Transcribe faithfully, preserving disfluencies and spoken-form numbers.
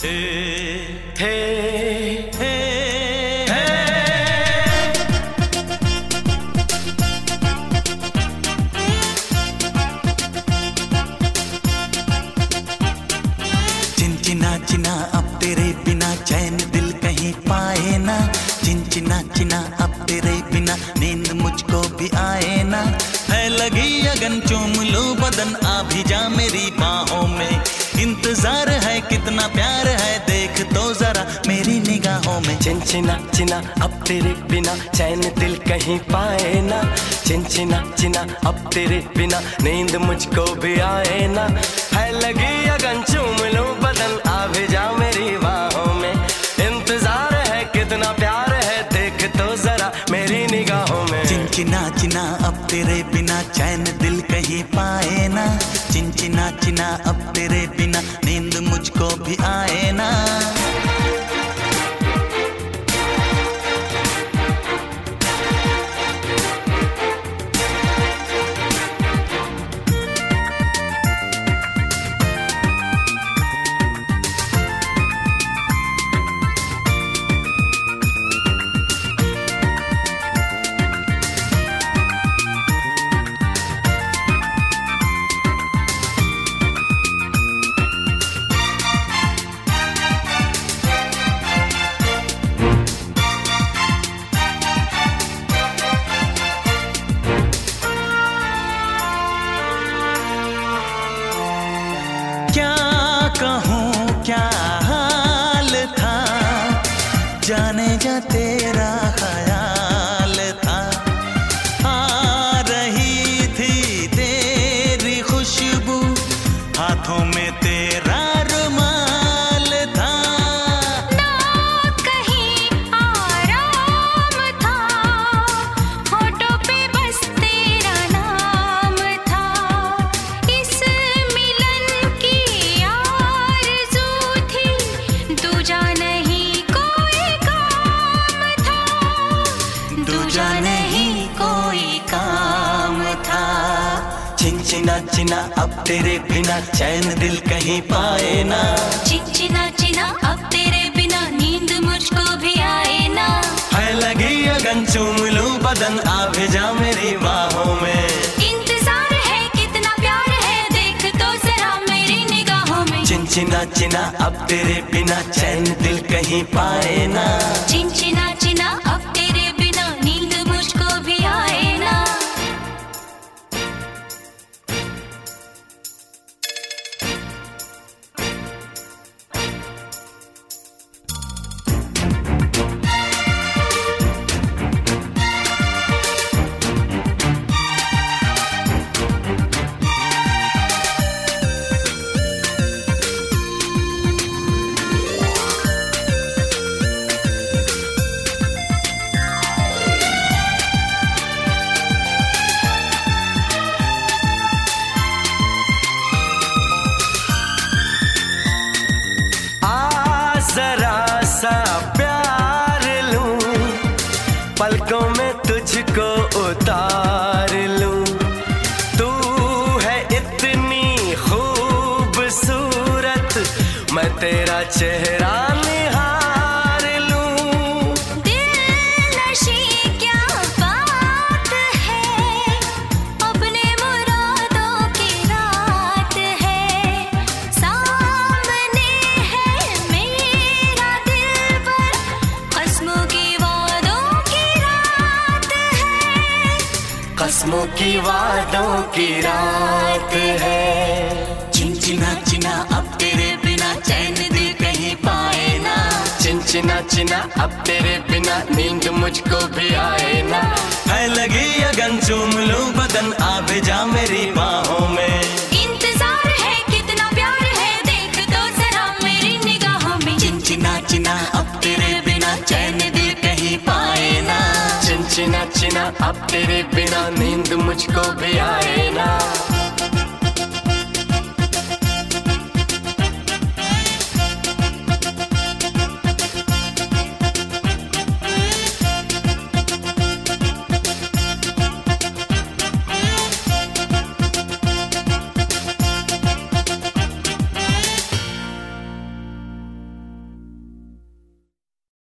हे हे हे चिंचिना चिना अब तेरे बिना चैन दिल कहीं पाए ना। चिंचिना चिना अब तेरे बिना नींद मुझको भी आए ना। है लगी अगन चूम लूं बदन आ भी जा मेरी बाहों में। इंतजार है कितना प्यार है देख तो जरा मेरी निगाहों में। चिंचिना चिना अब तेरे बिना चैन दिल कहीं पाए ना। चिंचिना चिना अब तेरे बिना नींद मुझको भी आए ना। है लगी अगन चूम लूं बदन आ भी जा मेरी बाहों में। इंतजार है कितना प्यार है देख तो जरा मेरी निगाहों में। चिंचिना चिना अब तेरे बिना चैन दिल कहीं पाए ना। चिंचिना चिना अब तेरे बिना नींद मुझको भी आए ना। कहूँ क्या हाल था जाने जा तेरा ख्याल था। आ रही थी तेरी खुशबू हाथों में तेरा रुमाल था। ना कहीं आराम था होठों पे बस तेरा नाम था। इस मिलन की आरज़ू थी दूजा नहीं कोई काम था। दूजा नहीं कोई काम था। चिंचिना चिना अब तेरे बिना चैन दिल कहीं पाए ना। चिंचिना चिना अब तेरे बिना नींद मुझको भी आए ना। है लगी अगन चूम लूं बदन आ भी जा मेरी बाहों में। इंतजार है कितना प्यार है देख तो जरा मेरी निगाहों में। चिंचिना चिना अब तेरे बिना चैन दिल कहीं पाए ना। चिंचिना चिना अब तेरे बिना नींद मुझको भी आए ना। जरा सा प्यार लूं पलकों में तुझको उतार लूं। तू है इतनी खूबसूरत मैं तेरा चेहरा निहार लूं। दिल नशी क्या बात है अपने मुरादों की रात है। सामने है मेरा दिल पर क़स्मों की वादों की रात है। कस्मों की वादों की रात है। चिंचिना चिना अब तेरे बिना चैन दिल कहीं पाए ना। चिंचिना चिना अब तेरे बिना नींद मुझको भी आए ना। है लगी अगन चूम लूं बदन आ भी जा मेरी बाहों में। इंतजार है कितना प्यार है देख तो जरा मेरी निगाहों में। चिंचिना चिना अब तेरे बिना चैन दिल कहीं पाए ना। चिंचिना चिना अब तेरे बिना नींद मुझको भी आए ना।